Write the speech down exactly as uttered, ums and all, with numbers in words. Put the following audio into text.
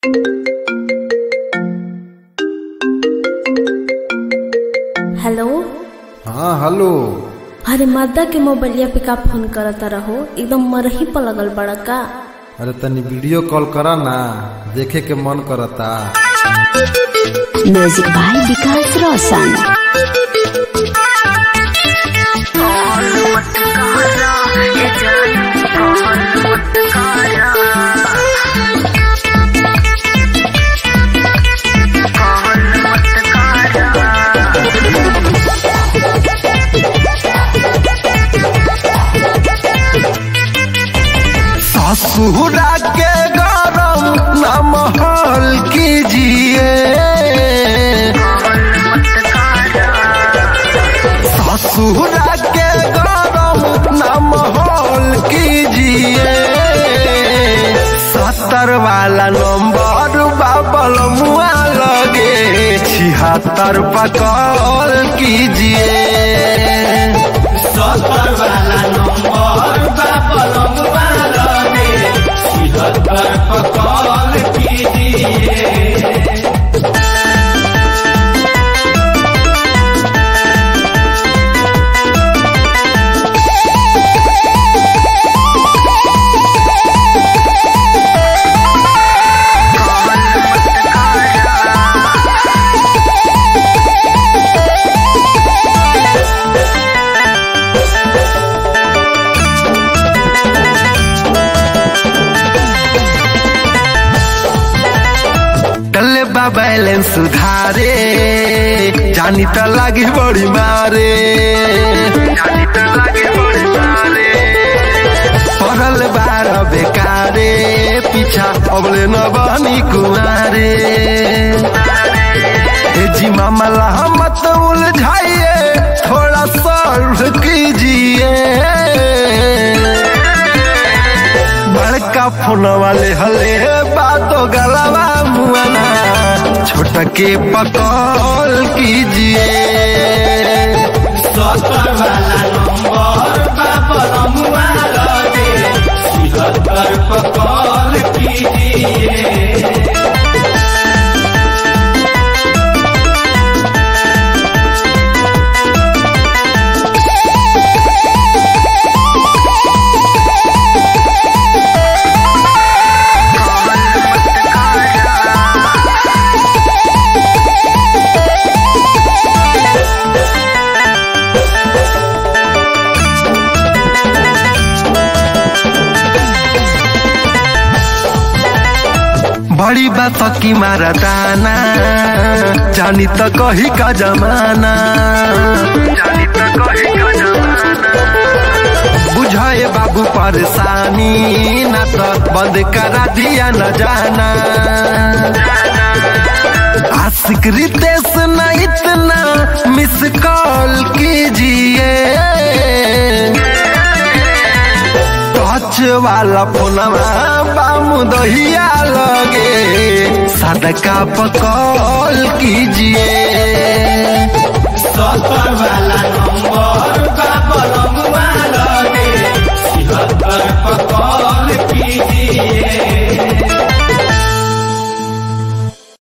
Hello. हाँ hello. अरे मर्दा के मोबाइलिया पे का फोन करता रहो, एकदम मरही पर लगल बड़ा का। अरे तनी वीडियो कॉल करा ना, देखे के मन करता। Music by Vikas Roshan. ससुरा के गरम न महल कीजिए, ससुरा के गरम न महल कीजिए। सत्तर वाला नंबर बाबल मुआ लगे छिहत्तर पकड़ कीजिए। सत्तर वाला नंबर बाबल मुआ लगे छिहत्तर पकड़ कीजिए। बैलेंस सुधारे जानी त लागे बड़ी मारे, जानी त लागे बड़ी मारे। पढ़ल बार बेकारे पीछा अबले न बनी कुमारे। जी मामला मत उलझाइए, थोड़ा सॉल्व कीजिए। बड़का फोन वाले हले बातो गलवा मुआना छोटा के पकड़ कीजिए। सत्तर वाला नंबर बाबल मुआ लगे छिहत्तर पकड़ कीजिए। बड़ी बात की मारा दाना जानी तो कही का जमाना, जानी तो कही का जमाना। बुझाए बाबू परेशानी ना तो बंद करा दिया न जाना। आशिक रितेश न इतना मिस कॉल कीजिए। टच वाला फोनवा बामू दहिया लगे सदका पकड़ कीजिए।